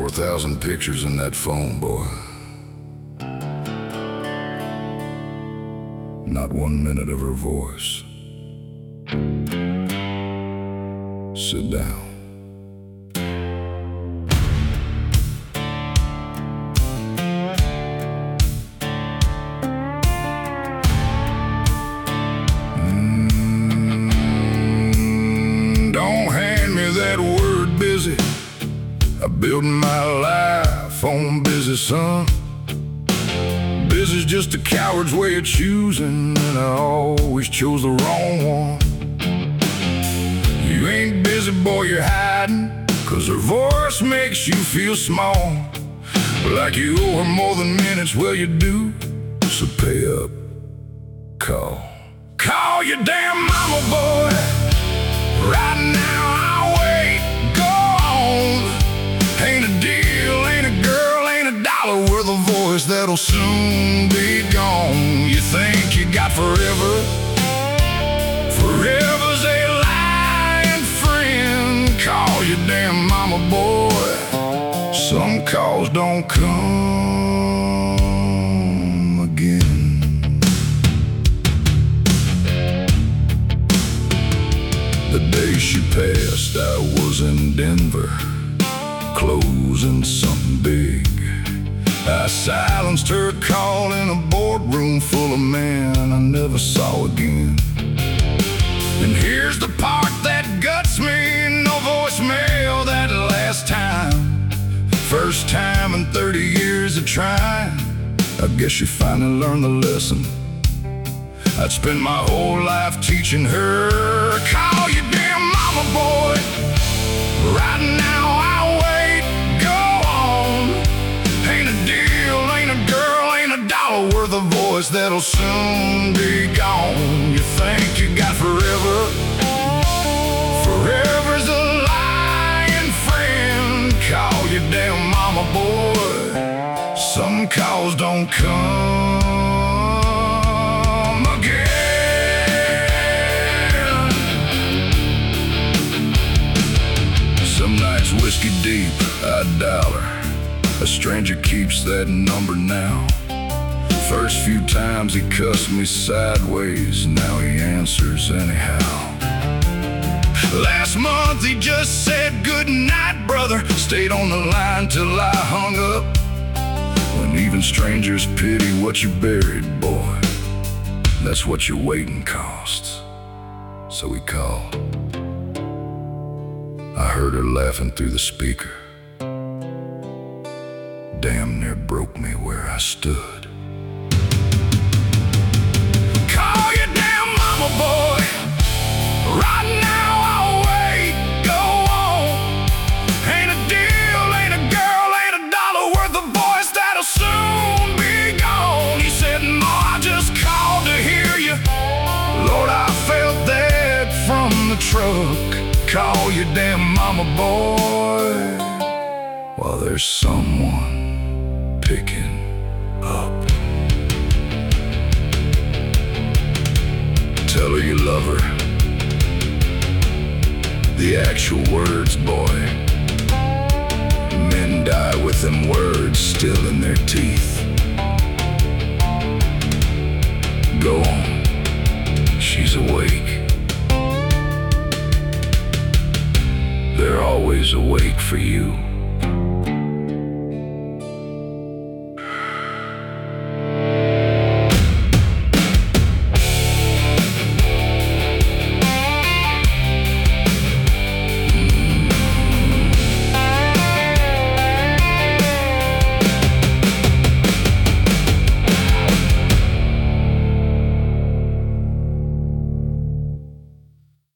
4,000 pictures in that phone, boy. Not 1 minute of her voice. Sit down. Don't hand me that word busy. I build my life on busy, son. Busy's just a coward's way of choosing, and I always chose the wrong one. You ain't busy, boy, you're hiding, 'cause her voice makes you feel small, like you owe her more than minutes. Well, you do, so pay up. Call your damn mama, boy. Right now, I'll wait. Go on. Ain't a deal, ain't a girl, ain't a dollar worth a voice that'll soon be gone. You think you got forever? Forever's a lying friend. Call your damn mama, boy. Some calls don't come again. The day she passed, I was in Denver, closing something big. I silenced her call in a boardroom full of men I never saw again. And here's the part that guts me: no voicemail that last time. First time in 30 years of trying. I guess she finally learned the lesson I'd spent my whole life teaching her. Call your damn mama, boy. Right now, I'll wait. Go on. Ain't a deal, ain't a girl, ain't a dollar worth a voice that'll soon be gone. You think you got forever? Forever's a lying friend. Call your damn mama, boy. Some calls don't come again. Some nights whiskey deep, I dial her. A stranger keeps that number now. First few times he cussed me sideways, now he answers anyhow. Last month he just said good night, brother. Stayed on the line till I hung up. When even strangers pity what you buried, boy, that's what your waiting costs. So he called. I heard her laughing through the speaker. Damn near broke me where I stood. Call your damn mama, boy. Right now, I'll wait. Go on. Ain't a deal, ain't a girl, ain't a dollar worth a voice that'll soon be gone. He said, "No, I just called to hear you." Lord, I felt that from the truck. Call your damn mama, boy, while there's someone picking up. Tell her you love her. The actual words, boy. Men die with them words still in their teeth. Go on, she's awake. They're always awake for you.